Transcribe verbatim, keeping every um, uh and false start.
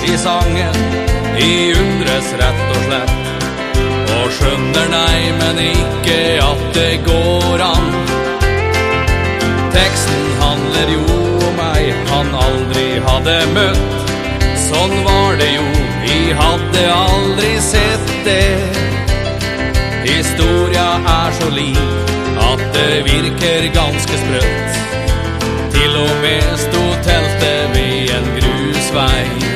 i sangen, i undres rett og slett. Og skjønner nei, men ikke at det går an. Teksten handler jo om meg han aldri hadde møtt. Sånn var det jo, vi hadde aldri sett det. Historia er så lik at det virker ganske sprøtt. Til og med stod teltet ved en grusvei.